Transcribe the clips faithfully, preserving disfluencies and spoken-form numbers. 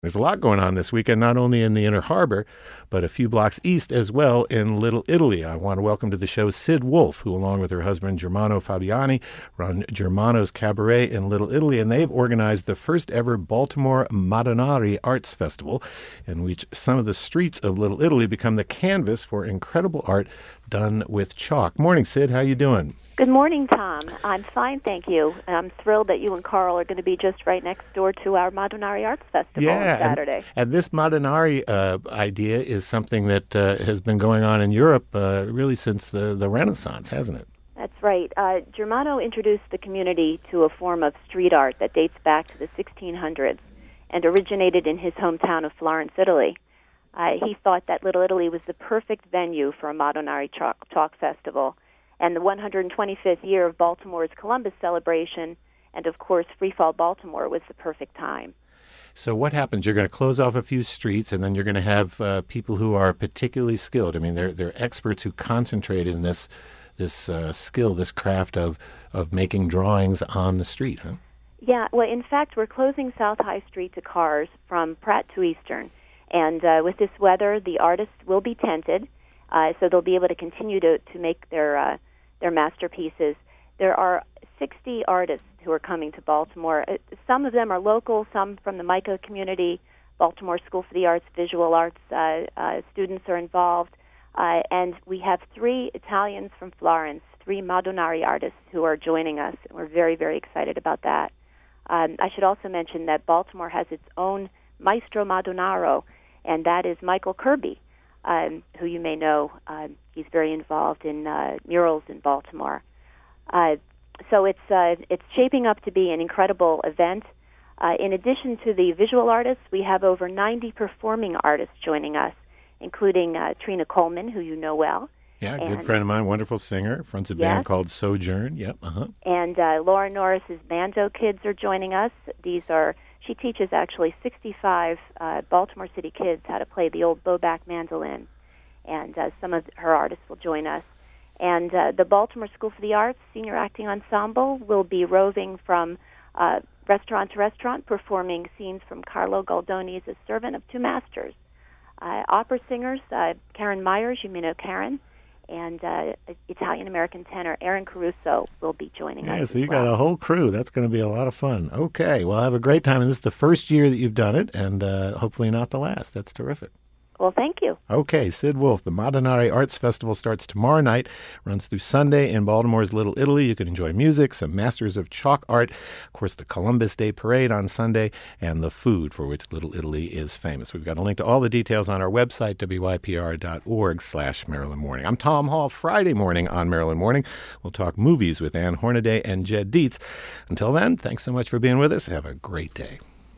There's a lot going on this weekend, not only in the Inner Harbor, but a few blocks east as well in Little Italy. I want to welcome to the show Sid Wolfe, who along with her husband Germano Fabiani run Germano's Cabaret in Little Italy, and they've organized the first ever Baltimore Madonari Arts Festival, in which some of the streets of Little Italy become the canvas for incredible art done with chalk. Morning, Sid. How you doing? Good morning, Tom. I'm fine, thank you. I'm thrilled that you and Carl are going to be just right next door to our Madonari Arts Festival yeah, on Saturday. And, and this Madonari uh, idea is something that uh, has been going on in Europe uh, really since the, the Renaissance, hasn't it? That's right. Uh, Germano introduced the community to a form of street art that dates back to the sixteen hundreds and originated in his hometown of Florence, Italy. Uh, he thought that Little Italy was the perfect venue for a Madonari chalk, chalk festival, and the one hundred twenty-fifth year of Baltimore's Columbus celebration, and of course Free Fall Baltimore, was the perfect time. So what happens? You're going to close off a few streets, and then you're going to have uh, people who are particularly skilled. I mean, they're they're experts who concentrate in this this uh, skill, this craft of of making drawings on the street, huh? Yeah. Well, in fact, we're closing South High Street to cars from Pratt to Eastern. And uh, with this weather, the artists will be tented, uh, so they'll be able to continue to, to make their uh, their masterpieces. There are sixty artists who are coming to Baltimore. Uh, some of them are local, some from the MICA community. Baltimore School for the Arts, Visual Arts uh, uh, students are involved. Uh, and we have three Italians from Florence, three Madonari artists who are joining us. We're very, very excited about that. Um, I should also mention that Baltimore has its own Maestro Madonaro, and that is Michael Kirby, um, who you may know. Uh, he's very involved in uh, murals in Baltimore. Uh, so it's uh, it's shaping up to be an incredible event. Uh, in addition to the visual artists, we have over ninety performing artists joining us, including uh, Trina Coleman, who you know well. Yeah, and, good friend of mine, wonderful singer, fronts a yes. band called Sojourn. Yep, uh-huh. And uh, Laura Norris's Bando Kids are joining us. These are She teaches actually sixty-five uh, Baltimore City kids how to play the old bowback mandolin, and uh, some of her artists will join us. And uh, the Baltimore School for the Arts Senior Acting Ensemble will be roving from uh, restaurant to restaurant, performing scenes from Carlo Goldoni's A Servant of Two Masters. Uh, opera singers, uh, Karen Myers, you may know Karen, and uh, Italian-American tenor Aaron Caruso will be joining yeah, us. So you well. got a whole crew. That's going to be a lot of fun. Okay, well, have a great time. And this is the first year that you've done it, and uh, hopefully not the last. That's terrific. Well, thank you. Okay, Sid Wolfe. The Madonari Arts Festival starts tomorrow night, runs through Sunday in Baltimore's Little Italy. You can enjoy music, some masters of chalk art, of course, the Columbus Day Parade on Sunday, and the food for which Little Italy is famous. We've got a link to all the details on our website, W Y P R dot org slash Maryland Morning. I'm Tom Hall. Friday morning on Maryland Morning, we'll talk movies with Ann Hornaday and Jed Dietz. Until then, thanks so much for being with us. Have a great day.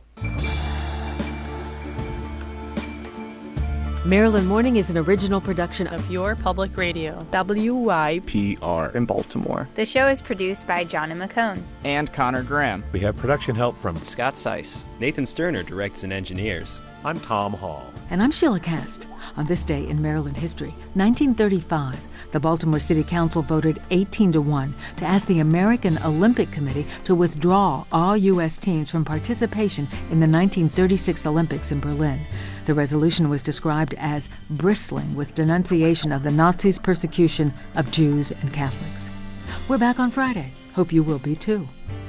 Maryland Morning is an original production of Your Public Radio. W Y P R in Baltimore. The show is produced by Johnny McCone and Connor Graham. We have production help from Scott Seiss. Nathan Sterner directs and engineers. I'm Tom Hall. And I'm Sheila Cast. On this day in Maryland history, nineteen thirty-five, the Baltimore City Council voted eighteen to one to ask the American Olympic Committee to withdraw all U S teams from participation in the nineteen thirty-six Olympics in Berlin. The resolution was described as bristling with denunciation of the Nazis' persecution of Jews and Catholics. We're back on Friday. Hope you will be too.